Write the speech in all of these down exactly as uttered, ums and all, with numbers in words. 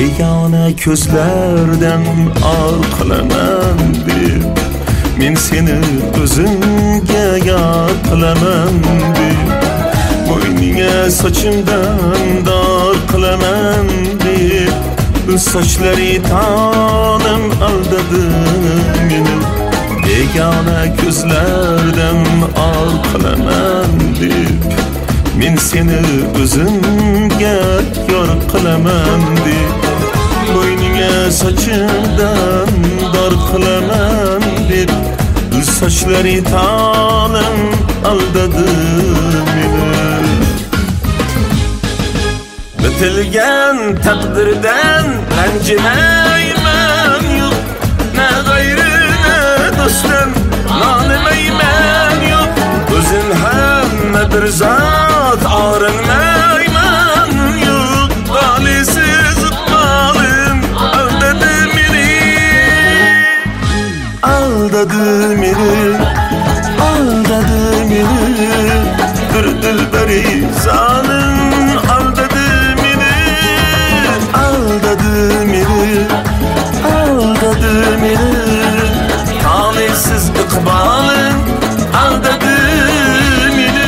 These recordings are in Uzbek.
Begona ko'zlardan or qilaman deb men seni o'zimga yor qilaman deb bo'yninga sochimdan dor qilaman deb sochlari tanim aldadi meni. Begona ko'zlardan or qilaman deb men seni o'zimga yor qilaman deb bo'yninga sochimdan dor qilaman deb sochlari tanim aldadi meni. Bitilgan taqdirdan ranjimayman yo'q, na g'ayri na do'stim nolimayman yo'q, o'zim hamma bir zot orinmayman yo'q, g'olisiz iqbolim aldadi meni, aldadi meni, aldadi meni, bir dilbari zalim aldadi meni, aldadi meni, aldadi meni, talihsiz iqbolim aldadi meni.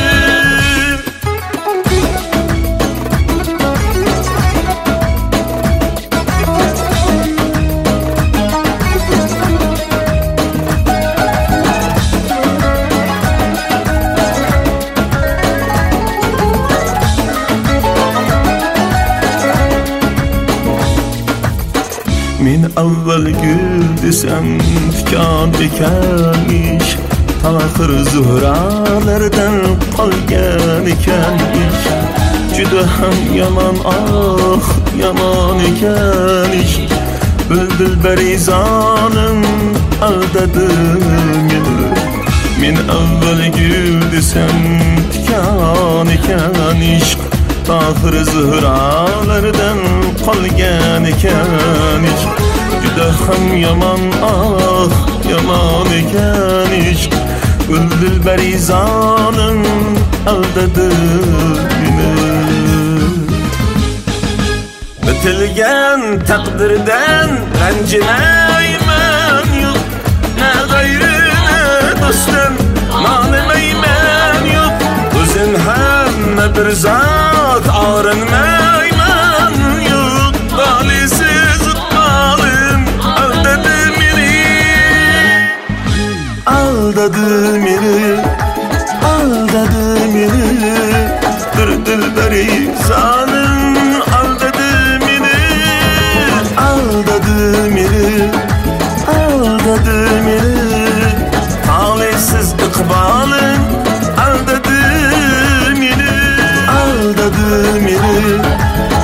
Men avval gul desam tikan ekan ish, taxir zuhralardan qolgan ekan ish. Juda ham yomon, oh yomon ekan ish, dilbari zolim aldadi meni. Men avval gul desam tikan ekan ish, taxir zuhralardan qolgan ekan ish. Juda ham yomon, ah yomon ekan ish, dilbari zolim aldadi meni. Bitilgan taqdirdan ranjimayman yo'q, na g'ayri na do'stim nolimayman yo'q, o'zim hamma bir zot orinmayman yo'q, g'olisiz iqbolim aldadi meni, aldadi meni, aldadi meni, bir dilbari zalim aldadi meni, aldadi meni, aldadi meni, talihsiz iqbolim aldadi meni, aldadi meni,